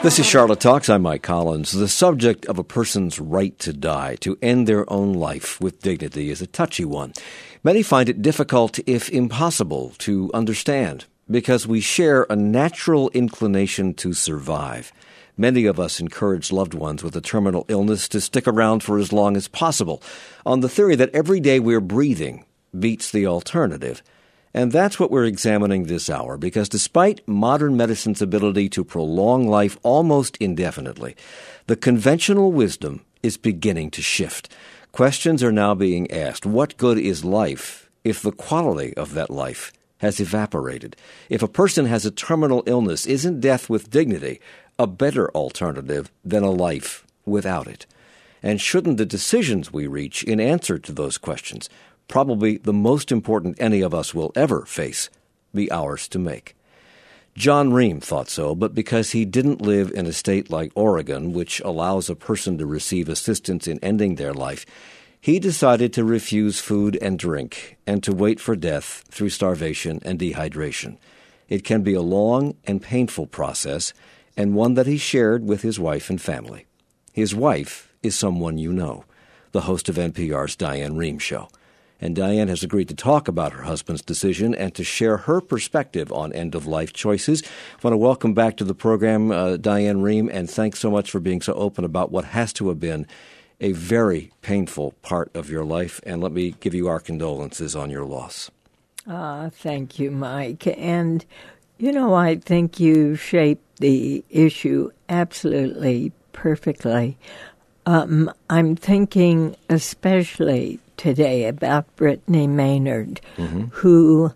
This is Charlotte Talks. I'm Mike Collins. The subject of a person's right to die, to end their own life with dignity, is a touchy one. Many find it difficult, if impossible, to understand because we share a natural inclination to survive. Many of us encourage loved ones with a terminal illness to stick around for as long as possible, on the theory that every day we're breathing beats the alternative. And that's what we're examining this hour, because despite modern medicine's ability to prolong life almost indefinitely, the conventional wisdom is beginning to shift. Questions are now being asked. What good is life if the quality of that life has evaporated? If a person has a terminal illness, isn't death with dignity a better alternative than a life without it? And shouldn't the decisions we reach in answer to those questions, probably the most important any of us will ever face, be ours to make? John Ream thought so, but because he didn't live in a state like Oregon, which allows a person to receive assistance in ending their life, he decided to refuse food and drink and to wait for death through starvation and dehydration. It can be a long and painful process, and one that he shared with his wife and family. His wife is someone you know, the host of NPR's Diane Ream Show. And Diane has agreed to talk about her husband's decision and to share her perspective on end-of-life choices. I want to welcome back to the program Diane Ream, and thanks so much for being so open about what has to have been a very painful part of your life. And let me give you our condolences on your loss. Thank you, Mike. And, I think you shaped the issue absolutely perfectly. I'm thinking especially today about Brittany Maynard, who,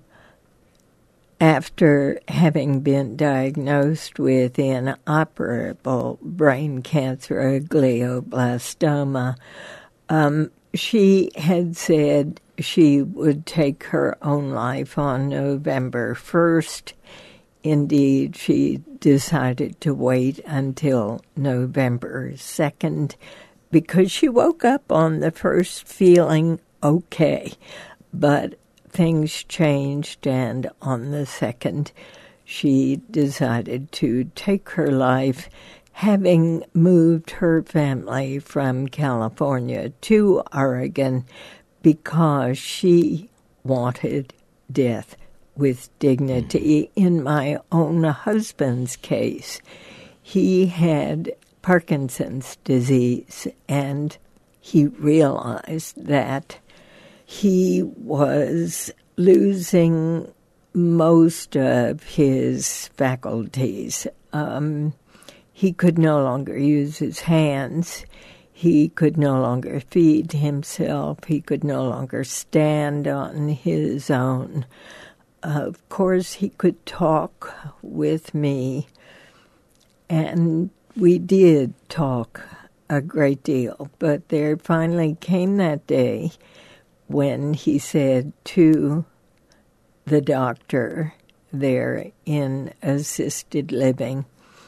after having been diagnosed with inoperable brain cancer, a glioblastoma, she had said she would take her own life on November 1st. Indeed, she decided to wait until November 2nd because she woke up on the 1st feeling okay. But things changed, and on the 2nd, she decided to take her life, having moved her family from California to Oregon because she wanted death with dignity. In my own husband's case, he had Parkinson's disease, and he realized that he was losing most of his faculties. He could no longer use his hands. He could no longer feed himself. He could no longer stand on his own. Of course, he could talk with me, and we did talk a great deal. But there finally came that day when he said to the doctor there in assisted living,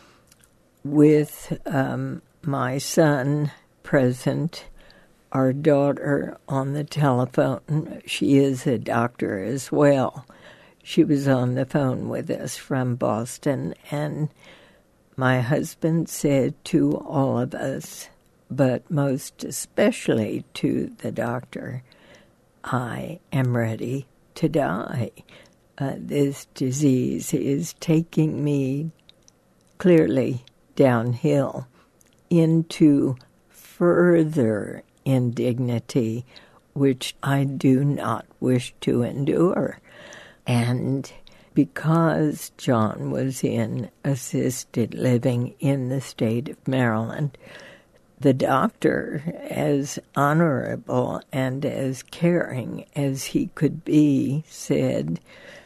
with my son present, our daughter on the telephone. She is a doctor as well. She was on the phone with us from Boston, and my husband said to all of us, but most especially to the doctor, I am ready to die. This disease is taking me clearly downhill into further indignity, which I do not wish to endure. And because John was in assisted living in the state of Maryland, the doctor, as honorable and as caring as he could be, said,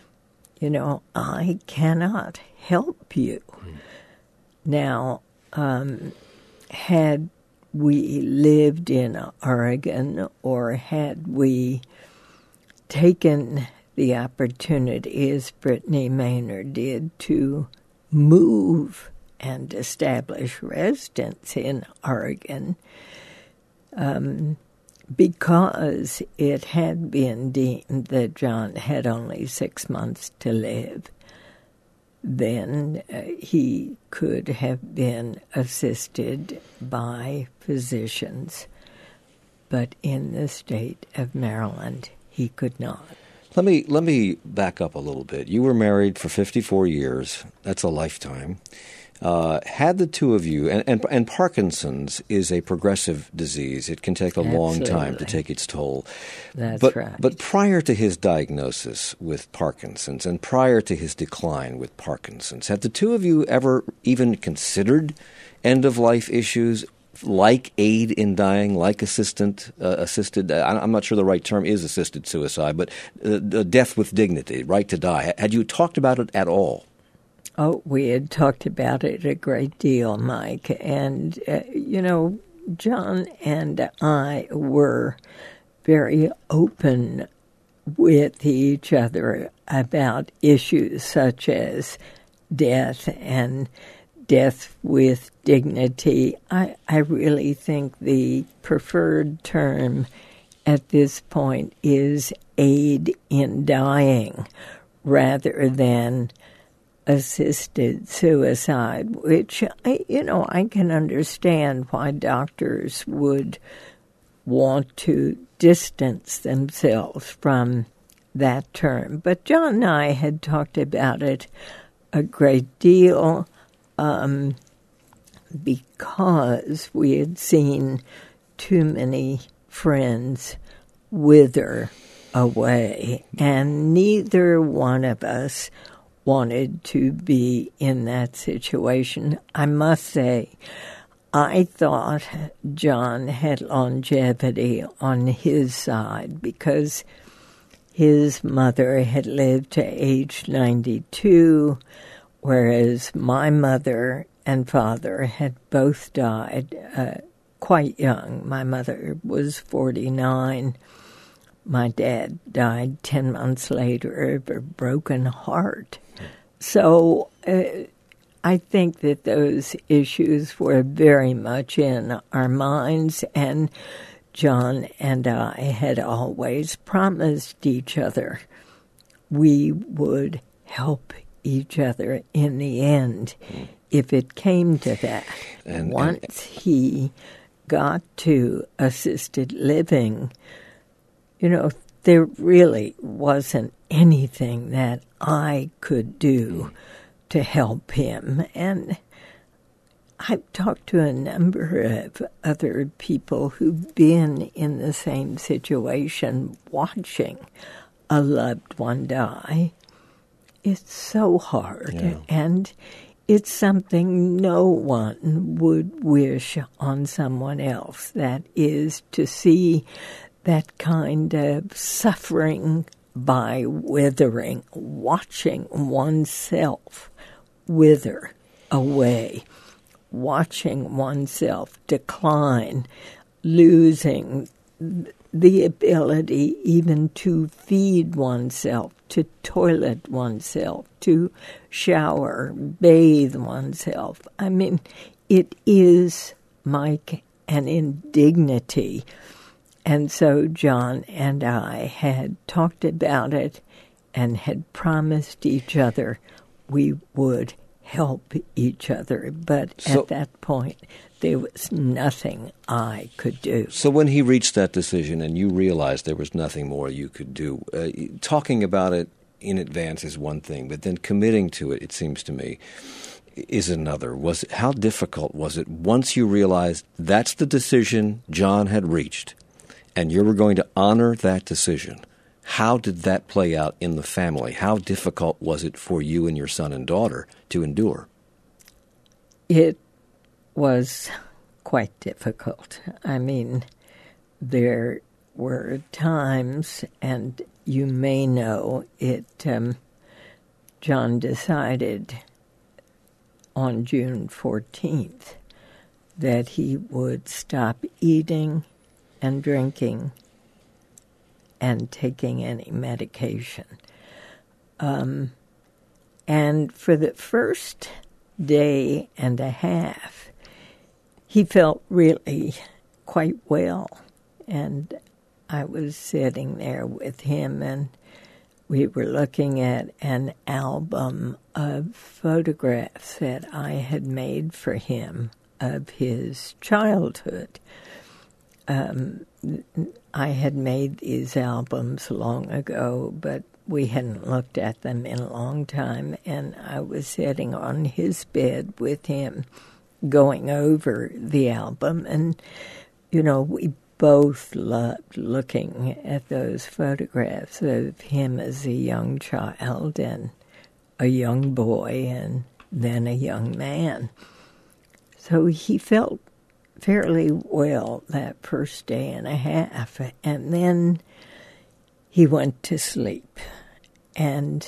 I cannot help you. Now, had we lived in Oregon, or had we taken the opportunity, as Brittany Maynard did, to move and establish residence in Oregon, because it had been deemed that John had only 6 months to live, then he could have been assisted by physicians. But in the state of Maryland, he could not. Let me back up a little bit. You were married for 54 years. That's a lifetime. Had the two of you, and Parkinson's is a progressive disease. It can take a long time to take its toll. That's right. But prior to his diagnosis with Parkinson's and prior to his decline with Parkinson's, had the two of you ever even considered end-of-life issues like aid in dying, like assisted, I'm not sure the right term is assisted suicide, but death with dignity, right to die? Had you talked about it at all? Oh, we had talked about it a great deal, Mike. And, John and I were very open with each other about issues such as death and death with dignity. I really think the preferred term at this point is aid in dying rather than assisted suicide, which, I can understand why doctors would want to distance themselves from that term. But John and I had talked about it a great deal because we had seen too many friends wither away, and neither one of us wanted to be in that situation. I must say, I thought John had longevity on his side because his mother had lived to age 92, whereas my mother and father had both died quite young. My mother was 49. My dad died 10 months later of a broken heart. So I think that those issues were very much in our minds, and John and I had always promised each other we would help each other in the end if it came to that. Once he got to assisted living, there really wasn't anything that I could do to help him. And I've talked to a number of other people who've been in the same situation, watching a loved one die. It's so hard, and it's something no one would wish on someone else. That is to see that kind of suffering by withering, watching oneself wither away, watching oneself decline, losing the ability even to feed oneself, to toilet oneself, to shower, bathe oneself. I mean, it is, Mike, an indignity. And so John and I had talked about it and had promised each other we would help each other. But at that point, there was nothing I could do. So when he reached that decision and you realized there was nothing more you could do, talking about it in advance is one thing, but then committing to it, it seems to me, is another. How difficult was it once you realized that's the decision John had reached and you were going to honor that decision? How did that play out in the family? How difficult was it for you and your son and daughter to endure? It was quite difficult. I mean, there were times, and you may know it, John decided on June 14th that he would stop eating and drinking and taking any medication. And for the first day and a half, he felt really quite well. And I was sitting there with him, and we were looking at an album of photographs that I had made for him of his childhood. I had made these albums long ago, but we hadn't looked at them in a long time, and I was sitting on his bed with him going over the album, and, we both loved looking at those photographs of him as a young child and a young boy and then a young man. So he felt fairly well that first day and a half, and then he went to sleep, and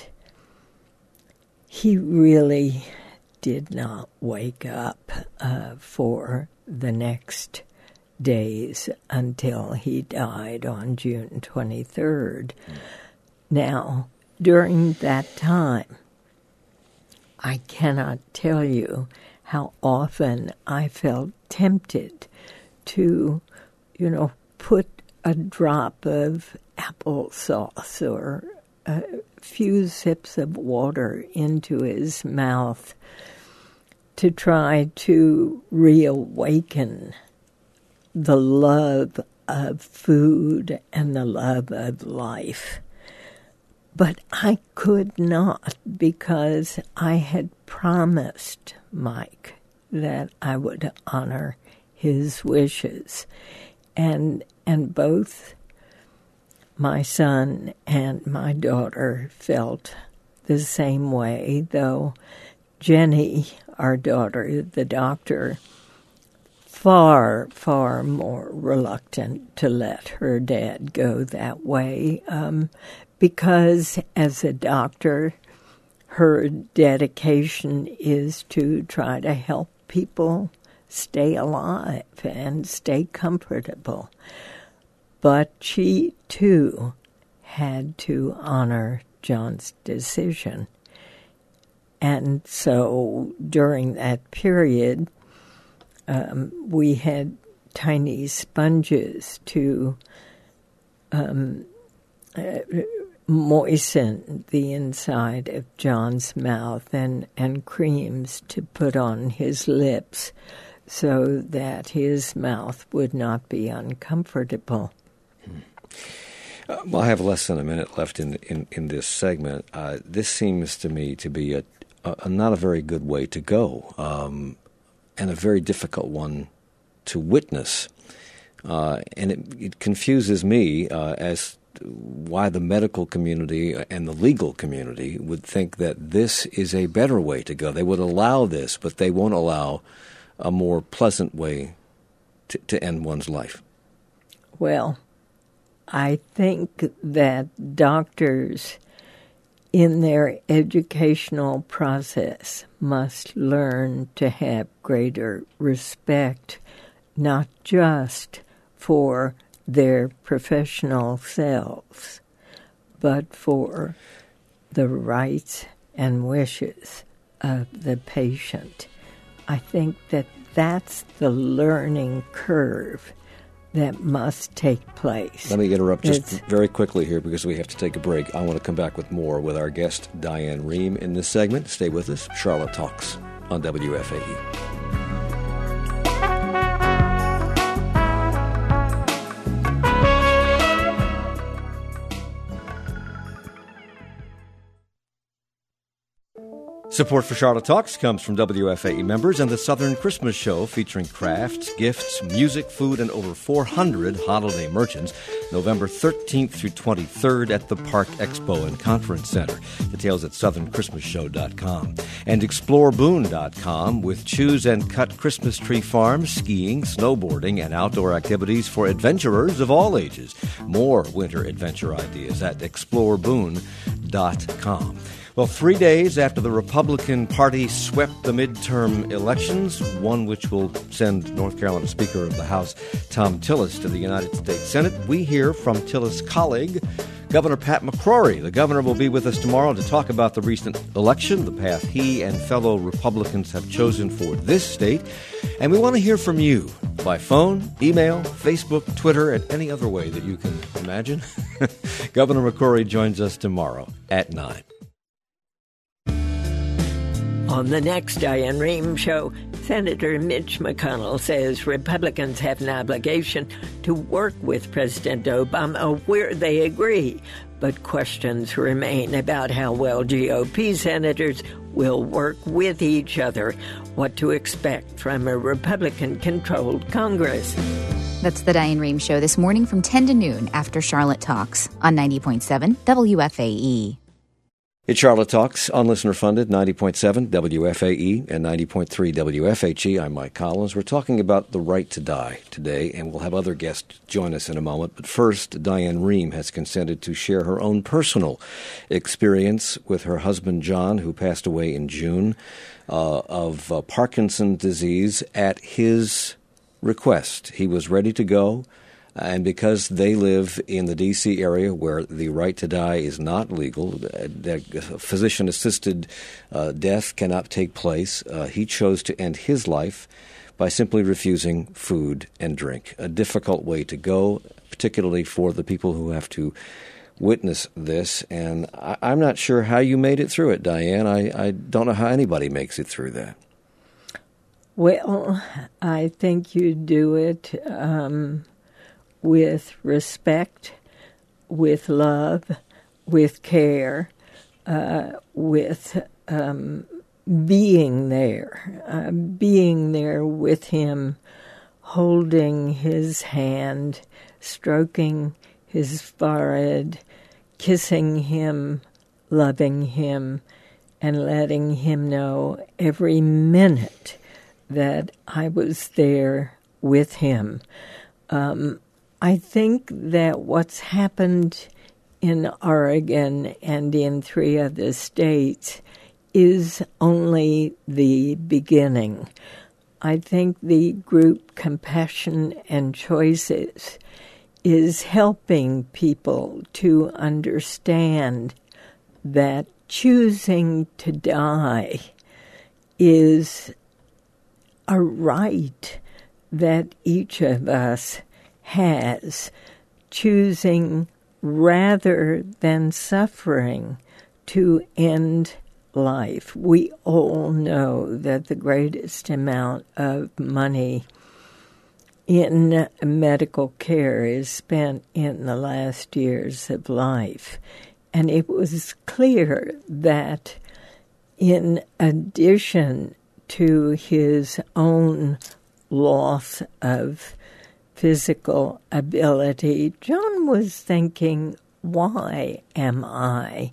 he really did not wake up for the next days until he died on June 23rd. Now, during that time, I cannot tell you how often I felt tempted to, put a drop of applesauce or a few sips of water into his mouth to try to reawaken the love of food and the love of life. But I could not, because I had promised Mike that I would honor his wishes. And both my son and my daughter felt the same way, though Jenny, our daughter, the doctor, far, far more reluctant to let her dad go that way, because as a doctor, her dedication is to try to help people stay alive and stay comfortable. But she, too, had to honor John's decision. And so during that period, we had tiny sponges to moisten the inside of John's mouth and creams to put on his lips so that his mouth would not be uncomfortable. Well, I have less than a minute left in this segment. This seems to me to be a not a very good way to go, and a very difficult one to witness. And it confuses me as why the medical community and the legal community would think that this is a better way to go. They would allow this, but they won't allow a more pleasant way to end one's life. Well, I think that doctors in their educational process must learn to have greater respect, not just for their professional selves, but for the rights and wishes of the patient. I think that that's the learning curve that must take place. Let me interrupt just very quickly here because we have to take a break. I want to come back with more with our guest, Diane Rehm, in this segment. Stay with us. Charlotte Talks on WFAE. Support for Charlotte Talks comes from WFAE members and the Southern Christmas Show, featuring crafts, gifts, music, food, and over 400 holiday merchants, November 13th through 23rd at the Park Expo and Conference Center. Details at southernchristmasshow.com. And exploreboone.com with choose and cut Christmas tree farms, skiing, snowboarding, and outdoor activities for adventurers of all ages. More winter adventure ideas at exploreboone.com. Well, 3 days after the Republican Party swept the midterm elections, one which will send North Carolina Speaker of the House Thom Tillis to the United States Senate, we hear from Tillis' colleague, Governor Pat McCrory. The governor will be with us tomorrow to talk about the recent election, the path he and fellow Republicans have chosen for this state. And we want to hear from you by phone, email, Facebook, Twitter, and any other way that you can imagine. Governor McCrory joins us tomorrow at 9. On the next Diane Rehm Show, Senator Mitch McConnell says Republicans have an obligation to work with President Obama where they agree, but questions remain about how well GOP senators will work with each other, what to expect from a Republican-controlled Congress. That's the Diane Rehm Show this morning from 10 to noon after Charlotte Talks on 90.7 WFAE. It's Charlotte Talks on listener-funded 90.7 WFAE and 90.3 WFHE. I'm Mike Collins. We're talking about the right to die today, and we'll have other guests join us in a moment. But first, Diane Rehm has consented to share her own personal experience with her husband, John, who passed away in June of Parkinson's disease at his request. He was ready to go. And because they live in the D.C. area where the right to die is not legal, physician-assisted death cannot take place, he chose to end his life by simply refusing food and drink. A difficult way to go, particularly for the people who have to witness this. And I'm not sure how you made it through it, Diane. I don't know how anybody makes it through that. Well, I think you do it with respect, with love, with care, with being there with him, holding his hand, stroking his forehead, kissing him, loving him, and letting him know every minute that I was there with him. I think that what's happened in Oregon and in 3 other states is only the beginning. I think the group Compassion and Choices is helping people to understand that choosing to die is a right that each of us has, choosing rather than suffering to end life. We all know that the greatest amount of money in medical care is spent in the last years of life. And it was clear that in addition to his own loss of physical ability, John was thinking, why am I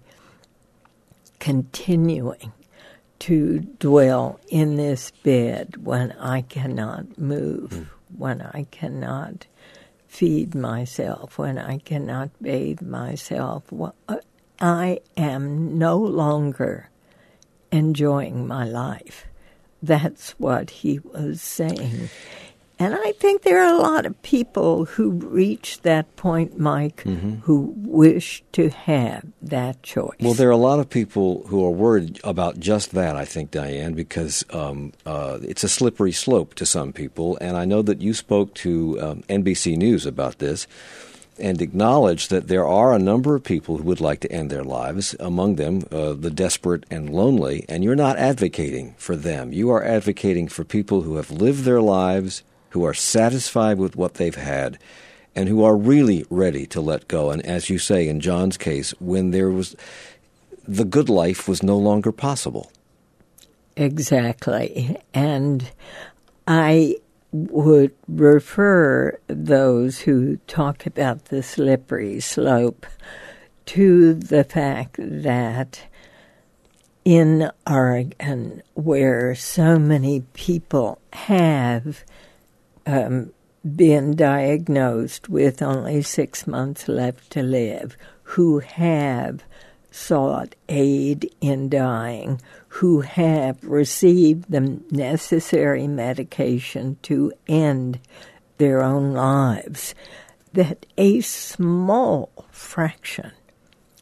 continuing to dwell in this bed when I cannot move, when I cannot feed myself, when I cannot bathe myself? Well, I am no longer enjoying my life. That's what he was saying. And I think there are a lot of people who reach that point, Mike, who wish to have that choice. Well, there are a lot of people who are worried about just that, I think, Diane, because it's a slippery slope to some people. And I know that you spoke to NBC News about this and acknowledged that there are a number of people who would like to end their lives, among them the desperate and lonely, and you're not advocating for them. You are advocating for people who have lived their lives, who are satisfied with what they've had, and who are really ready to let go. And as you say, in John's case, when the good life was no longer possible. Exactly. And I would refer those who talk about the slippery slope to the fact that in Oregon, where so many people have been diagnosed with only 6 months left to live, who have sought aid in dying, who have received the necessary medication to end their own lives, that a small fraction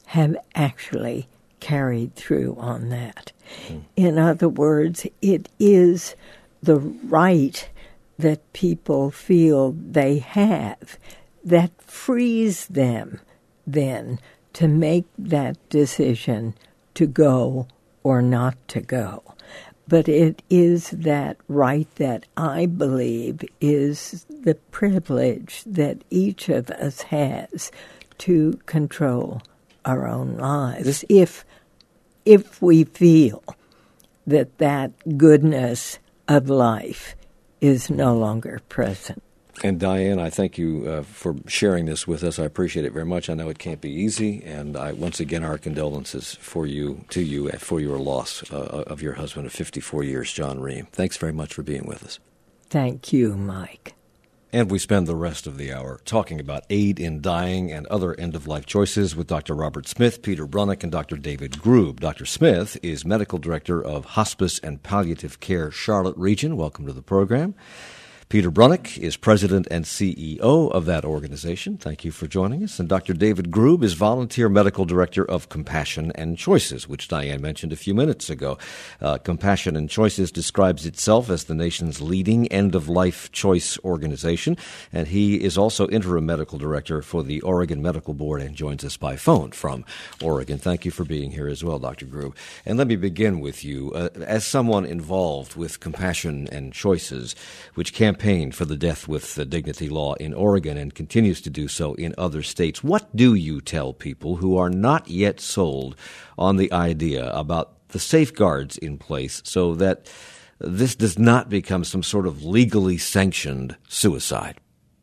have actually carried through on that. In other words, it is the right that people feel they have that frees them then to make that decision to go or not to go. But it is that right that I believe is the privilege that each of us has to control our own lives if we feel that goodness of life is no longer present. And Diane, I thank you for sharing this with us. I appreciate it very much. I know it can't be easy, and once again, our condolences to you for your loss of your husband of 54 years, John Ream. Thanks very much for being with us. Thank you, Mike. And we spend the rest of the hour talking about aid in dying and other end-of-life choices with Dr. Robert Smith, Peter Brunick, and Dr. David Grube. Dr. Smith is Medical Director of Hospice and Palliative Care Charlotte Region. Welcome to the program. Peter Brunick is President and CEO of that organization. Thank you for joining us. And Dr. David Grube is Volunteer Medical Director of Compassion and Choices, which Diane mentioned a few minutes ago. Compassion and Choices describes itself as the nation's leading end-of-life choice organization, and he is also Interim Medical Director for the Oregon Medical Board and joins us by phone from Oregon. Thank you for being here as well, Dr. Grube. And let me begin with you. As someone involved with Compassion and Choices, which campaigns for the Death with Dignity law in Oregon and continues to do so in other states, what do you tell people who are not yet sold on the idea about the safeguards in place so that this does not become some sort of legally sanctioned suicide?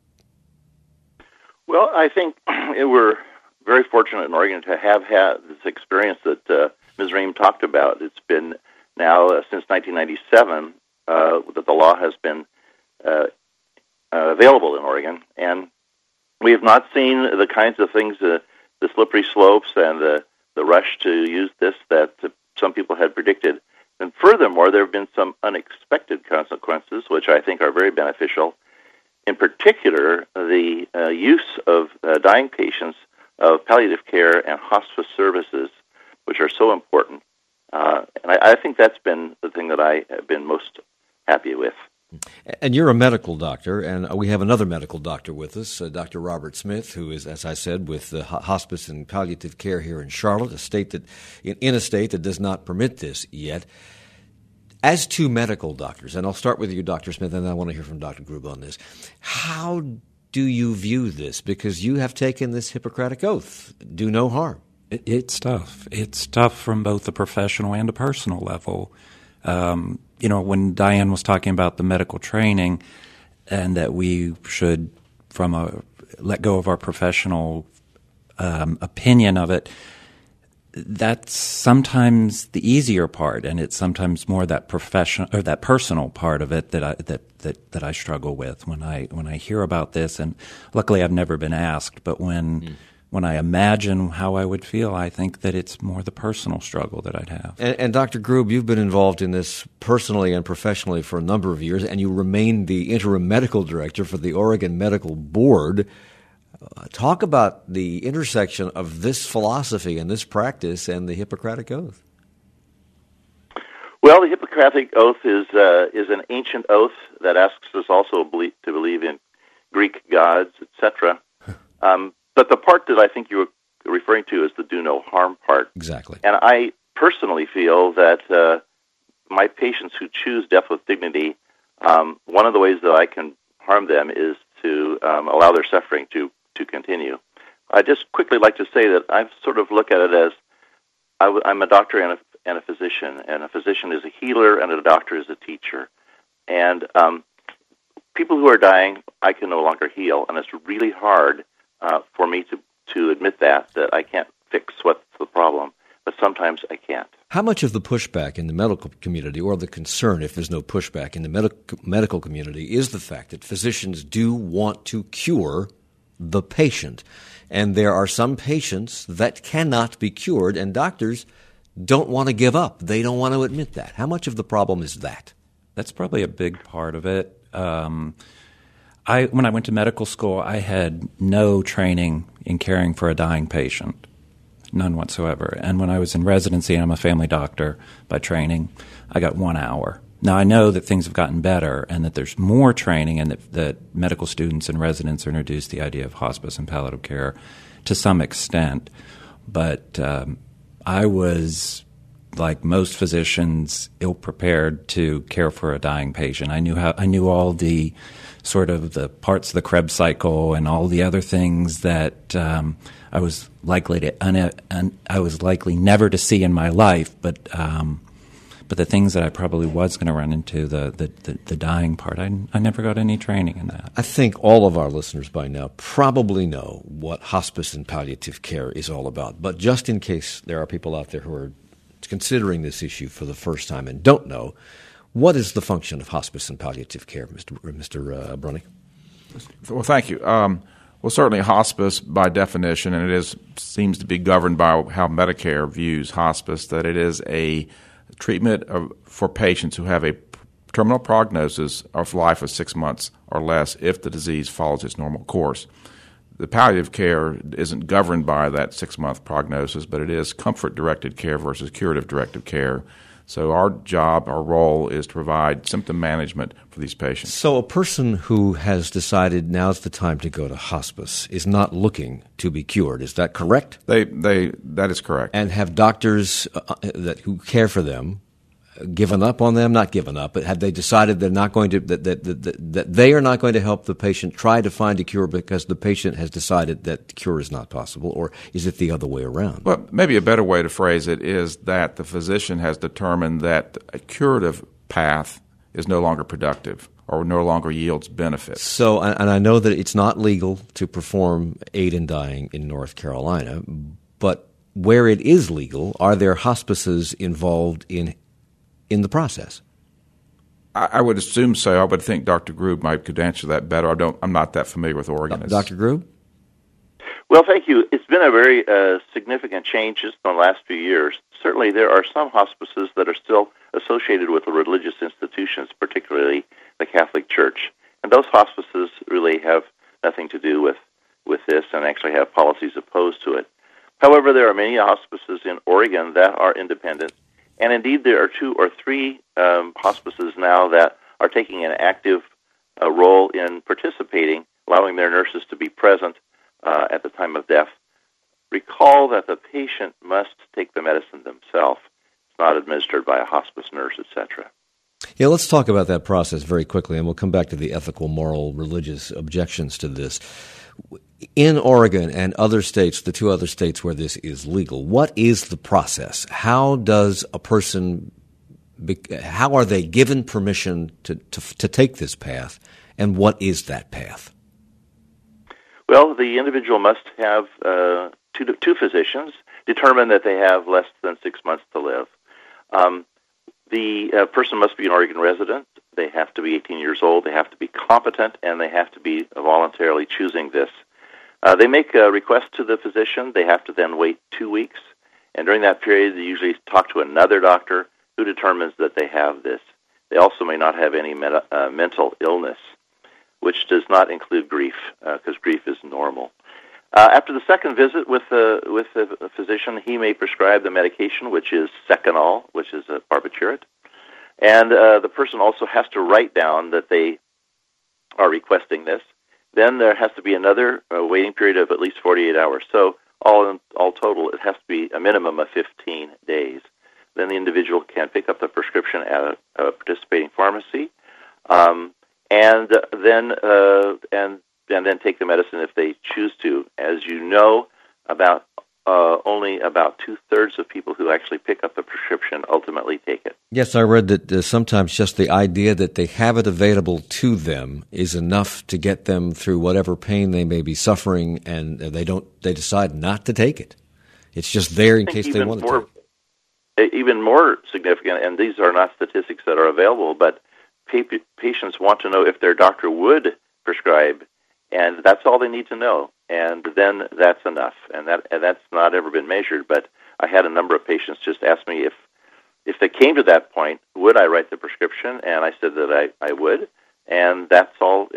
Well, I think we're very fortunate in Oregon to have had this experience that Ms. Ream talked about. It's been now since 1997 that the law has been available in Oregon, and we have not seen the kinds of things, the slippery slopes and the rush to use this that some people had predicted. And furthermore, there have been some unexpected consequences, which I think are very beneficial. In particular, the use of dying patients of palliative care and hospice services, which are so important. And I think that's been the thing that I have been most happy with. And you're a medical doctor, and we have another medical doctor with us, Dr. Robert Smith, who is, as I said, with the hospice and palliative care here in Charlotte, a state that in a state that does not permit this yet. As two medical doctors, and I'll start with you, Dr. Smith, and I want to hear from Dr. Grube on this. How do you view this? Because you have taken this Hippocratic oath, do no harm. It's tough. It's tough from both a professional and a personal level. When Diane was talking about the medical training and that we should let go of our professional opinion of it, that's sometimes the easier part, and it's sometimes more that professional or that personal part of it that I struggle with when I hear about this. And luckily, I've never been asked, but when I imagine how I would feel, I think that it's more the personal struggle that I'd have. And Dr. Grube, you've been involved in this personally and professionally for a number of years, and you remain the interim medical director for the Oregon Medical Board. Talk about the intersection of this philosophy and this practice and the Hippocratic Oath. Well, the Hippocratic Oath is an ancient oath that asks us also to believe in Greek gods, etc. But the part that I think you were referring to is the do no harm part. Exactly. And I personally feel that my patients who choose death with dignity, one of the ways that I can harm them is to allow their suffering to continue. I just quickly like to say that I sort of look at it as I'm a doctor and a physician, and a physician is a healer and a doctor is a teacher. And people who are dying, I can no longer heal, and it's really hard for me to admit that I can't fix what's the problem, but sometimes I can't. How much of the pushback in the medical community, or the concern if there's no pushback in the medical community, is the fact that physicians do want to cure the patient? And there are some patients that cannot be cured, and doctors don't want to give up. They don't want to admit that. How much of the problem is that? That's probably a big part of it. When I went to medical school, I had no training in caring for a dying patient. none whatsoever. And when I was in residency, and I'm a family doctor by training, I got 1 hour. Now, I know that things have gotten better and that there's more training and that medical students and residents are introduced to the idea of hospice and palliative care to some extent. But I was, like most physicians, ill-prepared to care for a dying patient. I knew all the sort of the parts of the Krebs cycle and all the other things that I was likely never to see in my life, but the things that I probably was going to run into, the dying part, I never got any training in that. I think all of our listeners by now probably know what hospice and palliative care is all about. But just in case there are people out there who are considering this issue for the first time and don't know, what is the function of hospice and palliative care, Mr. Brunning? Well, thank you. Well, certainly hospice, by definition, and seems to be governed by how Medicare views hospice, that it is a treatment for patients who have a terminal prognosis of life of 6 months or less if the disease follows its normal course. The palliative care isn't governed by that 6-month prognosis, but it is comfort-directed care versus curative-directed care. So our job, our role, is to provide symptom management for these patients. So a person who has decided now's the time to go to hospice is not looking to be cured. Is that correct? That is correct. And have doctors who care for them given up on them? Not given up, but have they decided they're not going to that they are not going to help the patient try to find a cure because the patient has decided that the cure is not possible, or is it the other way around? Well, maybe a better way to phrase it is that the physician has determined that a curative path is no longer productive or no longer yields benefits. So, and I know that it's not legal to perform aid in dying in North Carolina, but where it is legal, are there hospices involved in the process? I would assume so. I would think Dr. Grube could answer that better. I'm not that familiar with Oregon. Dr. Grube? Well, thank you. It's been a very significant change just in the last few years. Certainly there are some hospices that are still associated with the religious institutions, particularly the Catholic Church. And those hospices really have nothing to do with this and actually have policies opposed to it. However, there are many hospices in Oregon that are independent. And indeed, there are 2 or 3 hospices now that are taking an active role in participating, allowing their nurses to be present at the time of death. Recall that the patient must take the medicine themselves. It's not administered by a hospice nurse, etc. Yeah, let's talk about that process very quickly, and we'll come back to the ethical, moral, religious objections to this. In Oregon and other states, the 2 other states where this is legal, what is the process? How does a person, how are they given permission to take this path, and what is that path? Well, the individual must have two physicians determine that they have less than 6 months to live. The person must be an Oregon resident. They have to be 18 years old. They have to be competent, and they have to be voluntarily choosing this. They make a request to the physician. They have to then wait 2 weeks. And during that period, they usually talk to another doctor who determines that they have this. They also may not have any mental illness, which does not include grief, because grief is normal. After the second visit with the physician, he may prescribe the medication, which is Seconal, which is a barbiturate. And the person also has to write down that they are requesting this. Then there has to be another waiting period of at least 48 hours. So all total, it has to be a minimum of 15 days. Then the individual can pick up the prescription at a participating pharmacy, and then take the medicine if they choose to. As you know, only about 2/3 of people who actually pick up the prescription ultimately take it. Yes, I read that sometimes just the idea that they have it available to them is enough to get them through whatever pain they may be suffering, and they decide not to take it. It's just there in case they want to take it. Even more significant, and these are not statistics that are available, but patients want to know if their doctor would prescribe, and that's all they need to know. And then that's enough, and that's not ever been measured. But I had a number of patients just ask me if they came to that point, would I write the prescription? And I said that I would, and that's all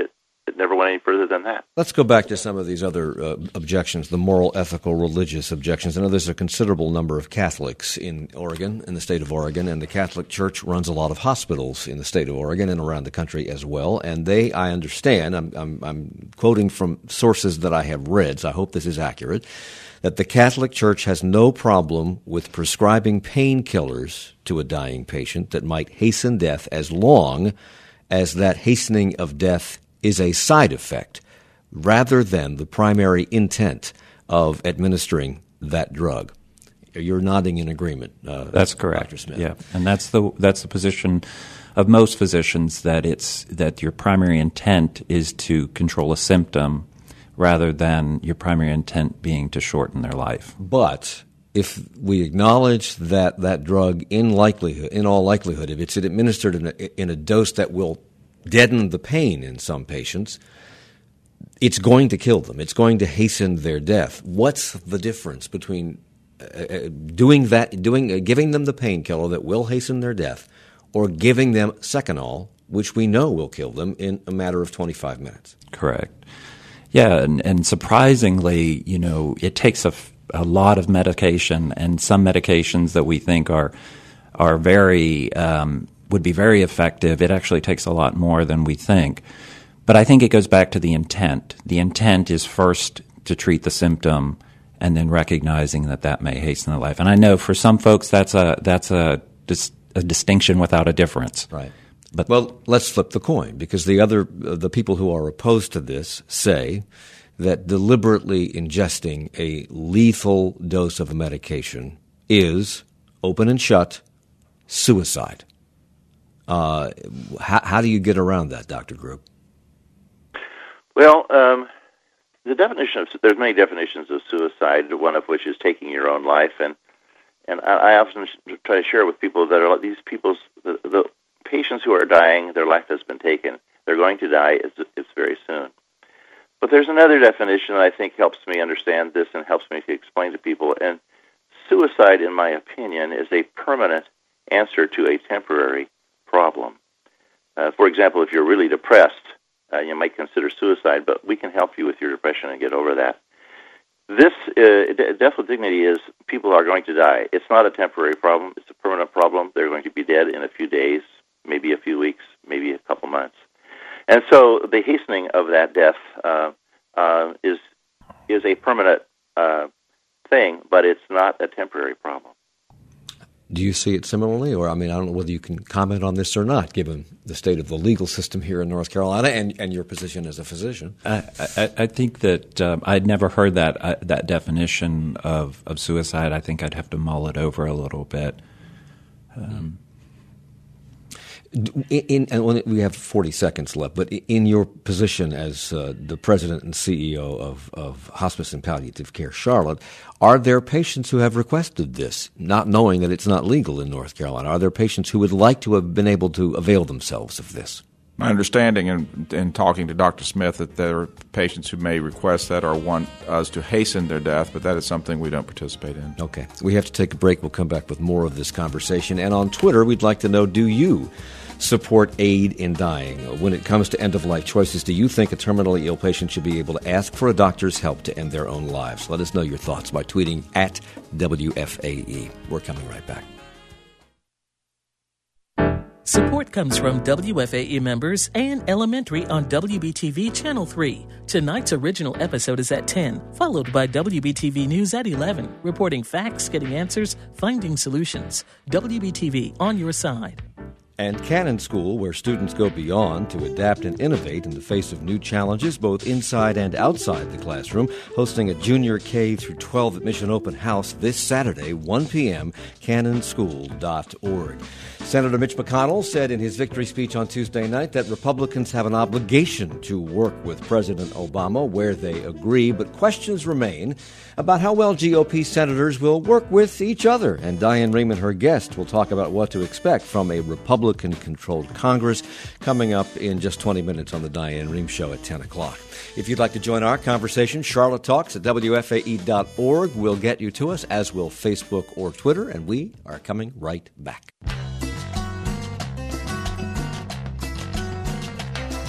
it never went any further than that. Let's go back to some of these other objections, the moral, ethical, religious objections. I know there's a considerable number of Catholics in Oregon, in the state of Oregon, and the Catholic Church runs a lot of hospitals in the state of Oregon and around the country as well. And they, I understand, I'm quoting from sources that I have read, so I hope this is accurate, that the Catholic Church has no problem with prescribing painkillers to a dying patient that might hasten death as long as that hastening of death is a side effect rather than the primary intent of administering that drug. You're nodding in agreement. That's correct. Dr. Smith. Yeah, and that's the position of most physicians, that your primary intent is to control a symptom rather than your primary intent being to shorten their life. But if we acknowledge that that drug, in all likelihood, if it's administered in a dose that will deaden the pain in some patients, it's going to kill them. It's going to hasten their death. What's the difference between giving them the painkiller that will hasten their death, or giving them Seconal, which we know will kill them in a matter of 25 minutes? Correct. Yeah, and surprisingly, it takes a lot of medication, and some medications that we think are very would be very effective. It actually takes a lot more than we think. But I think it goes back to the intent. The intent is first to treat the symptom, and then recognizing that may hasten their life. And I know for some folks that's a distinction without a difference. Right. Well, let's flip the coin, because the people who are opposed to this say that deliberately ingesting a lethal dose of a medication is, open and shut, suicide. How do you get around that, Dr. Group? Well, the definition there's many definitions of suicide, one of which is taking your own life, and I often try to share with people that are these people's the patients who are dying, their life has been taken. They're going to die. It's very soon. But there's another definition that I think helps me understand this and helps me to explain to people. And suicide, in my opinion, is a permanent answer to a temporary problem. For example, if you're really depressed, you might consider suicide, but we can help you with your depression and get over that. This death with dignity is people are going to die. It's not a temporary problem. It's a permanent problem. They're going to be dead in a few days, maybe a few weeks, maybe a couple months. And so the hastening of that death is a permanent thing, but it's not a temporary problem. Do you see it similarly? Or, I don't know whether you can comment on this or not, given the state of the legal system here in North Carolina and your position as a physician. I think that I'd never heard that definition of suicide. I think I'd have to mull it over a little bit. And we have 40 seconds left, but in your position as the president and CEO of Hospice and Palliative Care Charlotte, are there patients who have requested this, not knowing that it's not legal in North Carolina? Are there patients who would like to have been able to avail themselves of this? My understanding in talking to Dr. Smith that there are patients who may request that or want us to hasten their death, but that is something we don't participate in. Okay. We have to take a break. We'll come back with more of this conversation. And on Twitter, we'd like to know, do you support aid in dying? When it comes to end-of-life choices, do you think a terminally ill patient should be able to ask for a doctor's help to end their own lives? Let us know your thoughts by tweeting at WFAE. We're coming right back. Support comes from WFAE members and Elementary on WBTV Channel 3. Tonight's original episode is at 10, followed by WBTV News at 11, reporting facts, getting answers, finding solutions. WBTV on your side. And Cannon School, where students go beyond to adapt and innovate in the face of new challenges, both inside and outside the classroom, hosting a junior K through 12 admission open house this Saturday, 1 p.m., cannonschool.org. Senator Mitch McConnell said in his victory speech on Tuesday night that Republicans have an obligation to work with President Obama where they agree, but questions remain about how well GOP senators will work with each other. And Diane Rehm, her guest, will talk about what to expect from a Republican-controlled Congress coming up in just 20 minutes on the Diane Rehm Show at 10 o'clock. If you'd like to join our conversation, Charlotte Talks at WFAE.org will get you to us, as will Facebook or Twitter, and we are coming right back.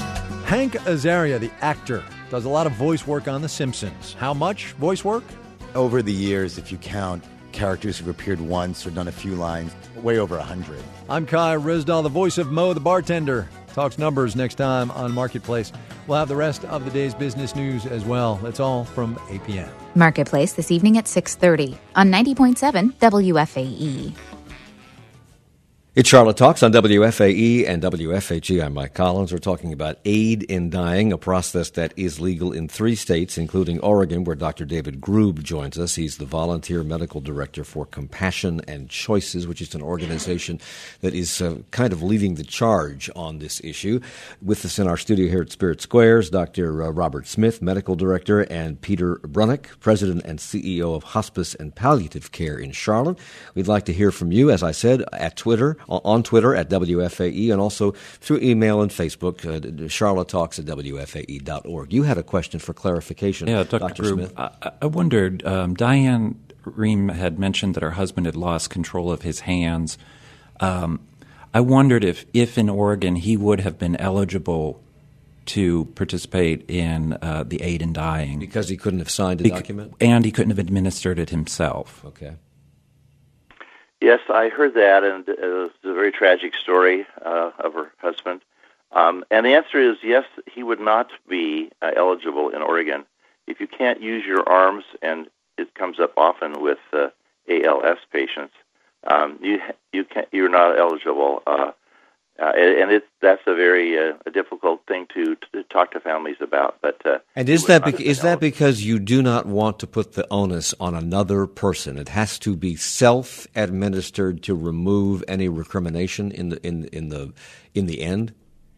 Hank Azaria, the actor, does a lot of voice work on The Simpsons. How much voice work? Over the years, if you count characters who've appeared once or done a few lines, way over 100. I'm Kai Rizdal, the voice of Mo the bartender. Talks numbers next time on Marketplace. We'll have the rest of the day's business news as well. That's all from APM. Marketplace this evening at 6:30 on 90.7 WFAE. It's Charlotte Talks on WFAE and WFHE. I'm Mike Collins. We're talking about aid in dying, a process that is legal in 3 states, including Oregon, where Dr. David Grube joins us. He's the volunteer medical director for Compassion and Choices, which is an organization that is kind of leading the charge on this issue. With us in our studio here at Spirit Squares, Dr. Robert Smith, medical director, and Peter Brunick, president and CEO of Hospice and Palliative Care in Charlotte. We'd like to hear from you, as I said, on Twitter at WFAE, and also through email and Facebook, charlottetalks@WFAE.org. You had a question for clarification, Dr. Smith. I wondered, Diane Rehm had mentioned that her husband had lost control of his hands. I wondered if in Oregon he would have been eligible to participate in the aid in dying. Because he couldn't have signed a document? And he couldn't have administered it himself. Okay. Yes, I heard that, and it was a very tragic story of her husband. And the answer is yes, he would not be eligible in Oregon. If you can't use your arms, and it comes up often with ALS patients, you're not eligible. And that's a very difficult thing to talk to families about. But and is that because you do not want to put the onus on another person? It has to be self-administered to remove any recrimination in the end.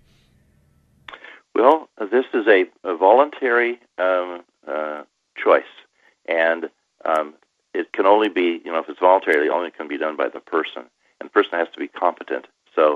Well, this is a voluntary choice, and it can only be, if it's voluntary, it only can be done by the person, and the person has to be competent. So.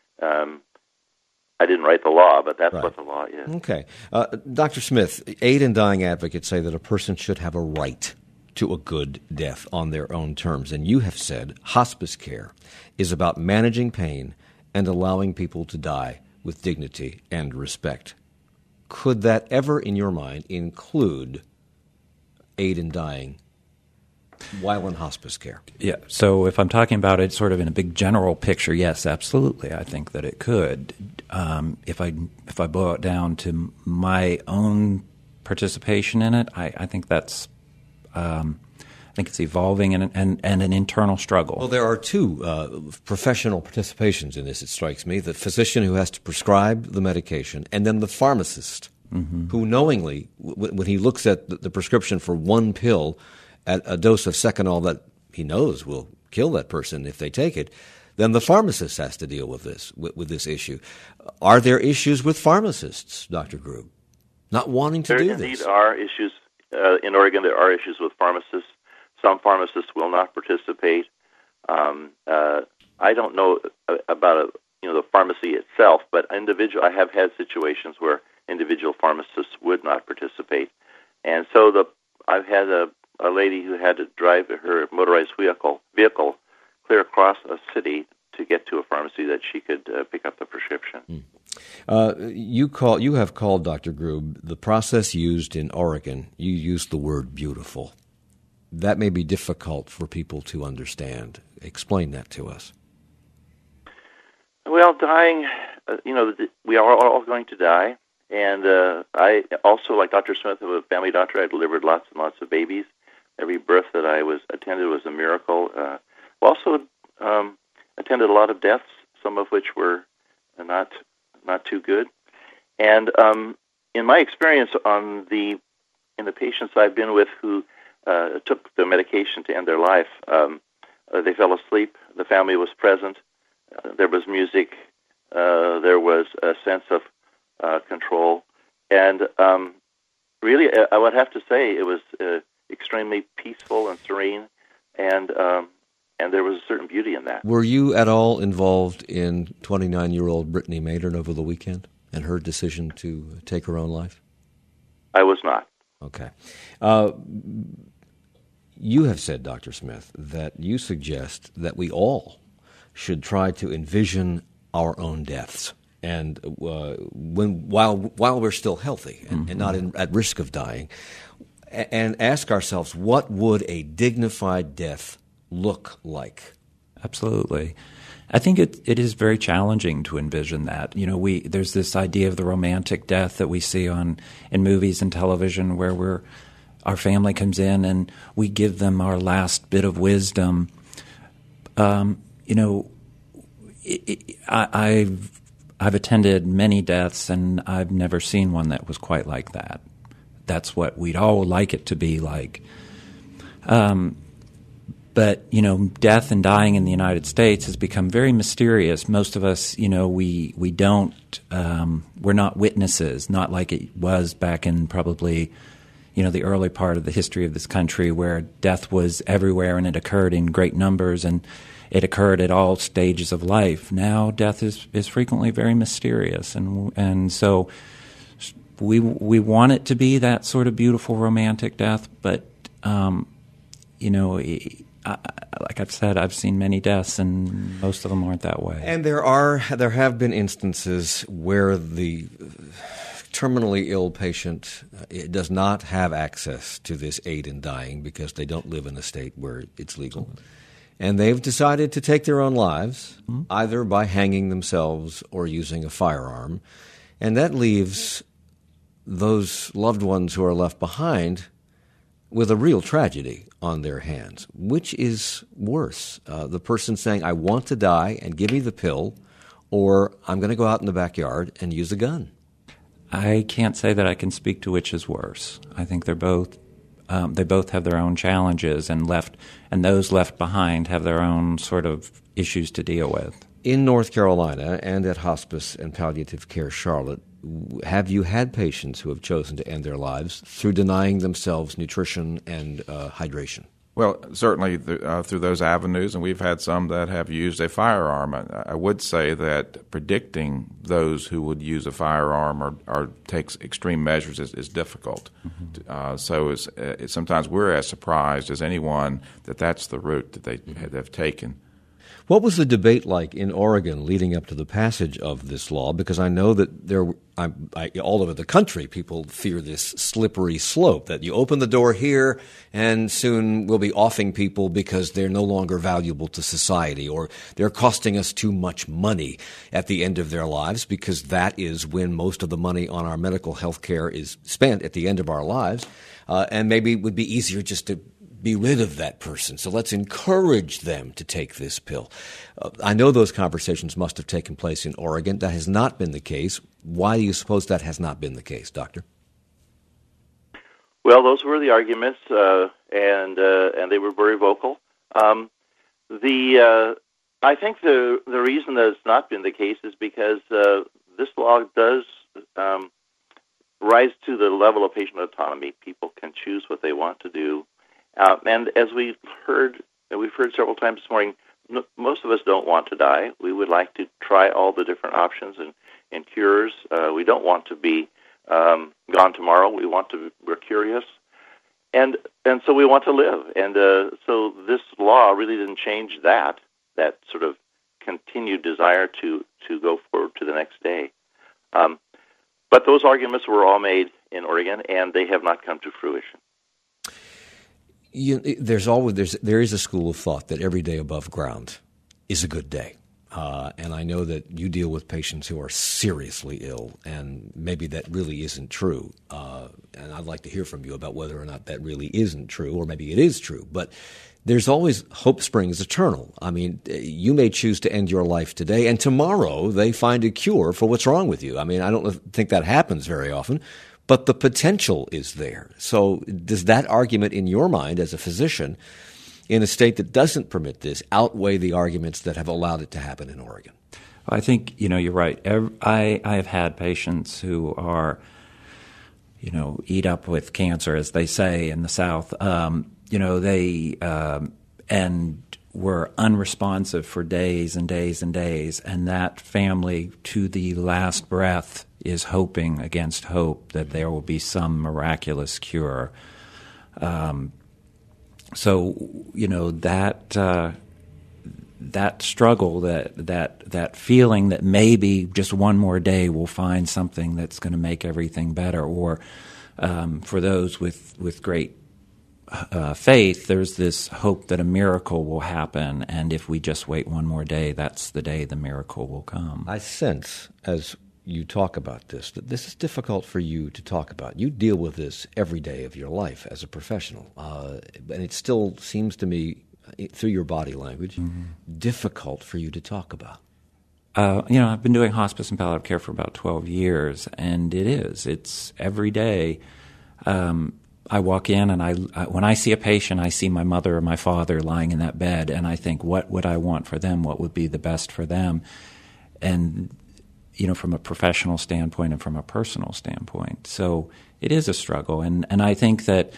I didn't write the law, but that's what the law is. Okay. Dr. Smith, aid in dying advocates say that a person should have a right to a good death on their own terms. And you have said hospice care is about managing pain and allowing people to die with dignity and respect. Could that ever, in your mind, include aid in dying while in hospice care? Yeah, so if I'm talking about it sort of in a big general picture, yes, absolutely. I think that it could. If I boil it down to my own participation in it, I think that's I think it's evolving and an internal struggle. Well, there are 2 professional participations in this, it strikes me. The physician who has to prescribe the medication, and then the pharmacist who knowingly, when he looks at the prescription for 1 pill, at a dose of Seconal that he knows will kill that person if they take it, then the pharmacist has to deal with this issue. Are there issues with pharmacists, Dr. Grube, not wanting to do this? There indeed are issues. In Oregon, there are issues with pharmacists. Some pharmacists will not participate. I don't know about the pharmacy itself, but I have had situations where individual pharmacists would not participate. And so I've had a lady who had to drive her motorized vehicle clear across a city to get to a pharmacy that she could pick up the prescription. You have called, Dr. Grube, the process used in Oregon, you used the word beautiful. That may be difficult for people to understand. Explain that to us. Well, dying, we are all going to die. And I also, like Dr. Smith, am a family doctor. I delivered lots and lots of babies. Every birth that I attended was a miracle. Also attended a lot of deaths, some of which were not too good. And in my experience in the patients I've been with who took the medication to end their life, they fell asleep. The family was present. There was music. There was a sense of control. And really, I would have to say it was extremely peaceful and serene, and there was a certain beauty in that. Were you at all involved in 29-year-old Brittany Maynard over the weekend and her decision to take her own life? I was not. Okay. You have said, Dr. Smith, that you suggest that we all should try to envision our own deaths and while we're still healthy and not at risk of dying, and ask ourselves, what would a dignified death look like? Absolutely. I think it is very challenging to envision that. There's this idea of the romantic death that we see in movies and television, where our family comes in and we give them our last bit of wisdom. I've attended many deaths, and I've never seen one that was quite like that. That's what we'd all like it to be like. But, death and dying in the United States has become very mysterious. Most of us, we don't, we're not witnesses, not like it was back in probably, the early part of the history of this country, where death was everywhere and it occurred in great numbers and it occurred at all stages of life. Now death is frequently very mysterious. And so we want it to be that sort of beautiful romantic death, but, like I've said, I've seen many deaths, and most of them aren't that way. And there have been instances where the terminally ill patient does not have access to this aid in dying because they don't live in a state where it's legal. And they've decided to take their own lives, either by hanging themselves or using a firearm. And that leaves those loved ones who are left behind with a real tragedy on their hands. Which is worse? The person saying, I want to die and give me the pill, or I'm going to go out in the backyard and use a gun? I can't say that I can speak to which is worse. I think they both have their own challenges, and those left behind have their own sort of issues to deal with. In North Carolina and at Hospice and Palliative Care Charlotte, have you had patients who have chosen to end their lives through denying themselves nutrition and hydration? Well, certainly through those avenues, and we've had some that have used a firearm. I would say that predicting those who would use a firearm or take extreme measures is difficult. So sometimes we're as surprised as anyone that that's the route that they've taken. What was the debate like in Oregon leading up to the passage of this law? Because I know that all over the country, people fear this slippery slope, that you open the door here and soon we'll be offing people because they're no longer valuable to society, or they're costing us too much money at the end of their lives, because that is when most of the money on our medical health care is spent, at the end of our lives. And maybe it would be easier just to be rid of that person. So let's encourage them to take this pill. I know those conversations must have taken place in Oregon. That has not been the case. Why do you suppose that has not been the case, Doctor? Well, those were the arguments, and they were very vocal. I think the reason that it's not been the case is because this law does rise to the level of patient autonomy. People can choose what they want to do. And as we've heard several times this morning, most of us don't want to die. We would like to try all the different options and cures. We don't want to be gone tomorrow. We're curious, and so we want to live. And so this law really didn't change that sort of continued desire to go forward to the next day. But those arguments were all made in Oregon, and they have not come to fruition. There is a school of thought that every day above ground is a good day. And I know that you deal with patients who are seriously ill, and maybe that really isn't true. And I'd like to hear from you about whether or not that really isn't true, or maybe it is true. But there's always hope springs eternal. I mean, you may choose to end your life today, and tomorrow they find a cure for what's wrong with you. I mean, I don't think that happens very often, but the potential is there. So does that argument in your mind as a physician in a state that doesn't permit this outweigh the arguments that have allowed it to happen in Oregon? I think, you're right. I have had patients who are, eat up with cancer, as they say in the South. They and were unresponsive for days and days and days, and that family to the last breath is hoping against hope that there will be some miraculous cure. that struggle, that feeling that maybe just one more day we'll find something that's going to make everything better, or for those with great faith, there's this hope that a miracle will happen, and if we just wait one more day, that's the day the miracle will come. I sense, as you talk about this, that this is difficult for you to talk about. You deal with this every day of your life as a professional, and it still seems to me, through your body language, difficult for you to talk about. I've been doing hospice and palliative care for about 12 years, and it's every day. I walk in, and when I see a patient, I see my mother or my father lying in that bed, and I think, what would I want for them? What would be the best for them? And, from a professional standpoint and from a personal standpoint. So it is a struggle. And I think that,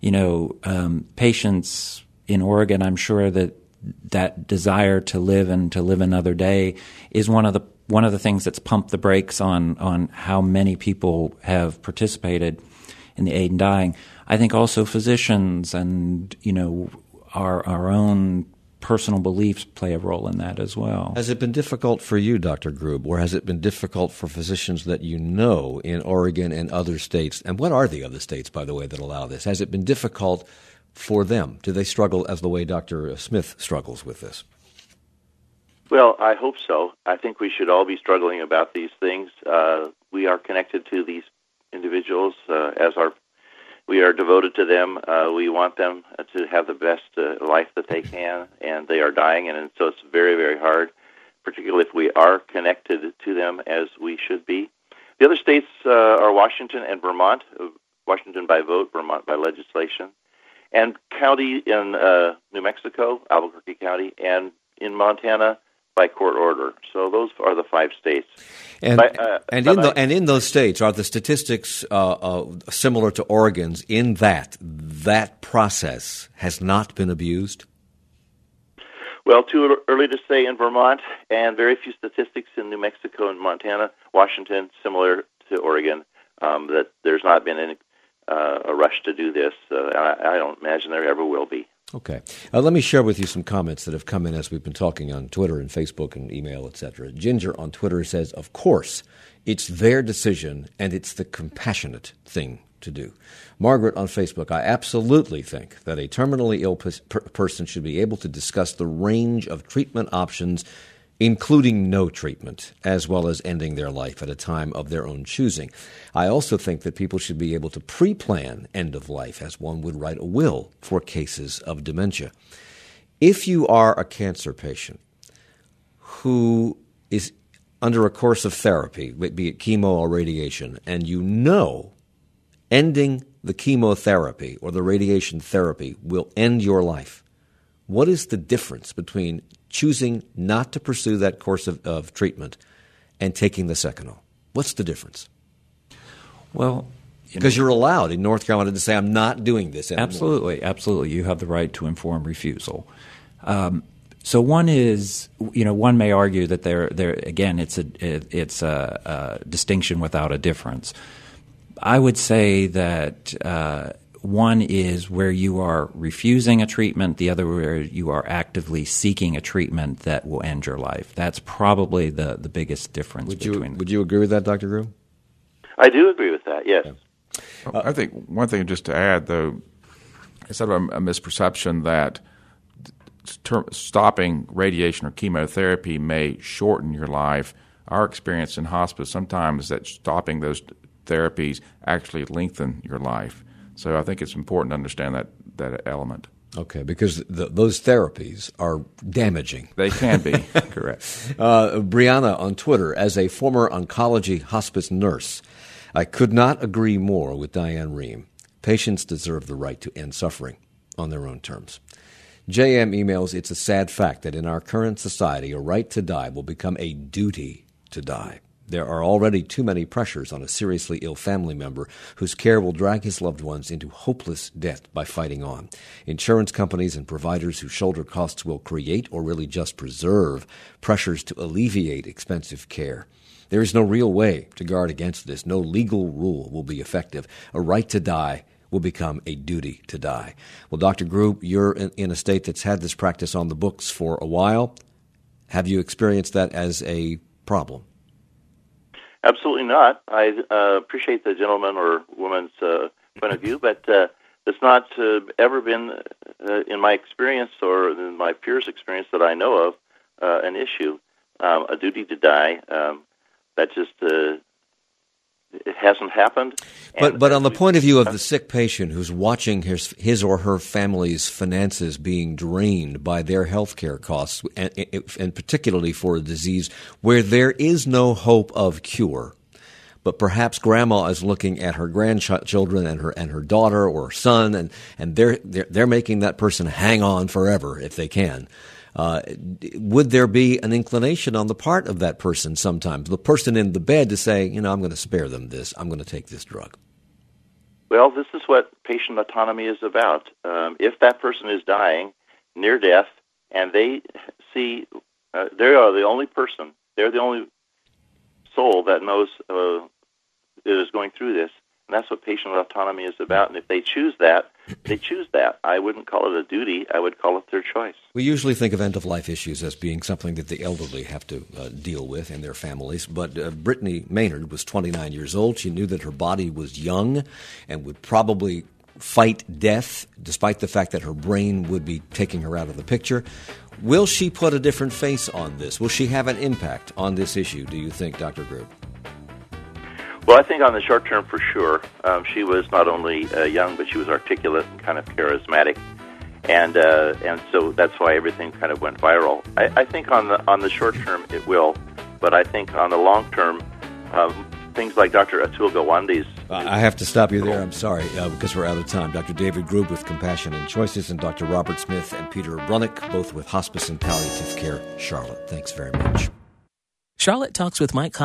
patients in Oregon, I'm sure that desire to live and to live another day is one of the things that's pumped the brakes on how many people have participated in the aid in dying. I think also physicians and, our own personal beliefs play a role in that as well. Has it been difficult for you, Dr. Grube, or has it been difficult for physicians that you know in Oregon and other states? And what are the other states, by the way, that allow this? Has it been difficult for them? Do they struggle as the way Dr. Smith struggles with this? Well, I hope so. I think we should all be struggling about these things. We are connected to these individuals we are devoted to them. We want them to have the best life that they can, and they are dying, and so it's very, very hard, particularly if we are connected to them as we should be. The other states are Washington and Vermont, Washington by vote, Vermont by legislation, and county in New Mexico, Albuquerque County, and in Montana by court order. So those are the 5 states. And in those states, are the statistics similar to Oregon's in that process has not been abused? Well, too early to say in Vermont, and very few statistics in New Mexico and Montana. Washington, similar to Oregon, that there's not been any a rush to do this. I don't imagine there ever will be. Okay. Let me share with you some comments that have come in as we've been talking on Twitter and Facebook and email, etc. Ginger on Twitter says, of course, it's their decision and it's the compassionate thing to do. Margaret on Facebook, I absolutely think that a terminally ill person should be able to discuss the range of treatment options, including no treatment, as well as ending their life at a time of their own choosing. I also think that people should be able to pre-plan end of life as one would write a will for cases of dementia. If you are a cancer patient who is under a course of therapy, be it chemo or radiation, and you know ending the chemotherapy or the radiation therapy will end your life, what is the difference between choosing not to pursue that course of treatment and taking the Seconal? What's the difference? Well, because you're allowed in North Carolina to say, I'm not doing this anymore. Absolutely. You have the right to informed refusal. So one is, one may argue that there again, it's a distinction without a difference. I would say that one is where you are refusing a treatment, the other where you are actively seeking a treatment that will end your life. That's probably the biggest difference. Would you agree with that, Dr. Grube? I do agree with that, yes. Yeah. I think one thing just to add, though, is sort of a misperception that stopping radiation or chemotherapy may shorten your life. Our experience in hospice sometimes is that stopping those therapies actually lengthen your life. So I think it's important to understand that element. Okay, because those therapies are damaging. They can be, correct. Brianna on Twitter, as a former oncology hospice nurse, I could not agree more with Diane Rehm. Patients deserve the right to end suffering on their own terms. JM emails, it's a sad fact that in our current society, a right to die will become a duty to die. There are already too many pressures on a seriously ill family member whose care will drag his loved ones into hopeless death by fighting on. Insurance companies and providers who shoulder costs will create or really just preserve pressures to alleviate expensive care. There is no real way to guard against this. No legal rule will be effective. A right to die will become a duty to die. Well, Dr. Grube, you're in a state that's had this practice on the books for a while. Have you experienced that as a problem? Absolutely not. I appreciate the gentleman or woman's point of view, but it's not ever been, in my experience or in my peers' experience that I know of, an issue. A duty to die, that just it hasn't happened. But on the point of view of the sick patient who's watching his or her family's finances being drained by their health care costs, and particularly for a disease where there is no hope of cure, but perhaps grandma is looking at her grandchildren and her daughter or son, and they're making that person hang on forever if they can. Would there be an inclination on the part of that person sometimes, the person in the bed, to say, I'm going to spare them this, I'm going to take this drug? Well, this is what patient autonomy is about. If that person is dying near death and they see they are the only person, they're the only soul that knows that is going through this, and that's what patient autonomy is about. And if they choose that, they choose that. I wouldn't call it a duty. I would call it their choice. We usually think of end-of-life issues as being something that the elderly have to deal with and their families. But Brittany Maynard was 29 years old. She knew that her body was young and would probably fight death, despite the fact that her brain would be taking her out of the picture. Will she put a different face on this? Will she have an impact on this issue, do you think, Dr. Grube? Well, I think on the short term, for sure. She was not only young, but she was articulate and kind of charismatic, and so that's why everything kind of went viral. I think on the short term it will, but I think on the long term, things like Dr. Atul Gawande's. I have to stop you there. I'm sorry, because we're out of time. Dr. David Grube with Compassion and Choices, and Dr. Robert Smith and Peter Brunick, both with Hospice and Palliative Care Charlotte. Thanks very much. Charlotte Talks with Mike